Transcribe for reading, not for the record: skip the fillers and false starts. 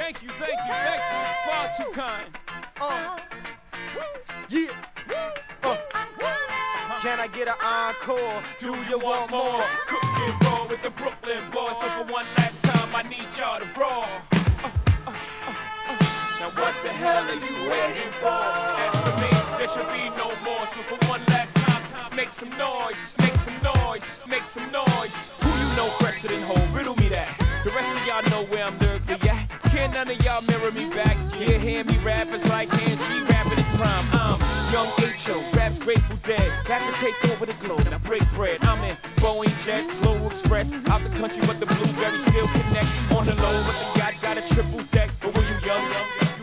Thank you. Far too kind. Yeah. Can I get an encore? Do you want more? Cook and roll with the Brooklyn boys. So for one last time, I need y'all to roar. Now what the hell are you waiting for? After me, there should be no more. So for one last time, make some noise, make some noise, make some noise. Who you know fresher than Hov? Riddle me that. The rest of y'all know where I'm lyrically at. Can't none of y'all mirror me back. Yeah, hear me rap, it's like Hand G rapping his prime. I'm Young H.O., raps Grateful Dead. Back to take over the globe, now break bread. I'm in Boeing Jets, Flow Express. Out the country, but the blueberry